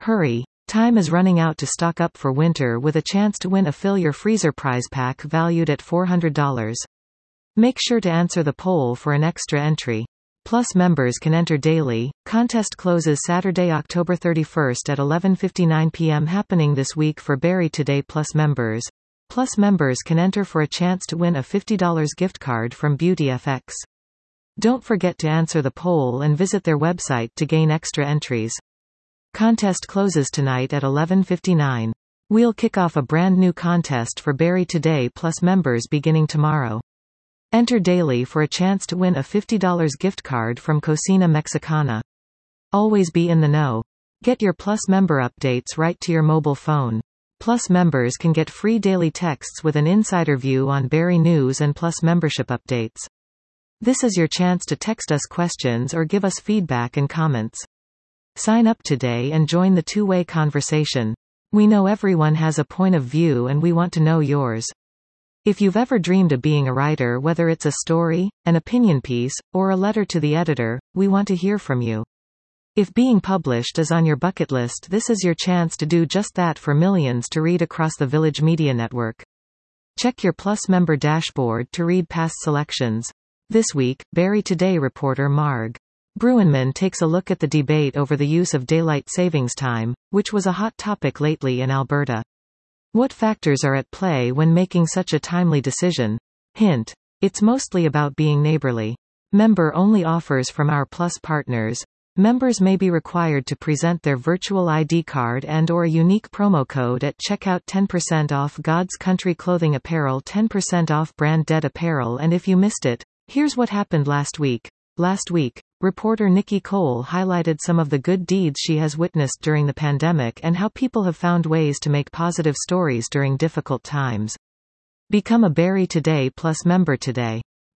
Hurry! Time is running out to stock up for winter with a chance to win a Fill Your Freezer prize pack valued at $400. Make sure to answer the poll for an extra entry. Plus members can enter daily. Contest closes Saturday, October 31st at 11:59 p.m. happening this week for Berry Today Plus members. Plus members can enter for a chance to win a $50 gift card from BeautyFX. Don't forget to answer the poll and visit their website to gain extra entries. Contest closes tonight at 11:59. We'll kick off a brand new contest for Berry Today Plus members beginning tomorrow. Enter daily for a chance to win a $50 gift card from Cocina Mexicana. Always be in the know. Get your Plus member updates right to your mobile phone. Plus members can get free daily texts with an insider view on Berry news and Plus membership updates. This is your chance to text us questions or give us feedback and comments. Sign up today and join the two-way conversation. We know everyone has a point of view and we want to know yours. If you've ever dreamed of being a writer, whether it's a story, an opinion piece, or a letter to the editor, we want to hear from you. If being published is on your bucket list, this is your chance to do just that for millions to read across the Village Media Network. Check your Plus member dashboard to read past selections. This week, Berry Today reporter Marg Bruinman takes a look at the debate over the use of daylight savings time, which was a hot topic lately in Alberta. What factors are at play when making such a timely decision? Hint. It's mostly about being neighborly. Member-only offers from our Plus partners. Members may be required to present their virtual ID card and/or a unique promo code at checkout. 10% off God's Country Clothing Apparel, 10% off Brand Dead Apparel. And if you missed it, here's what happened last week. Last week, reporter Nikki Cole highlighted some of the good deeds she has witnessed during the pandemic and how people have found ways to make positive stories during difficult times. Become a Berry Today Plus member today.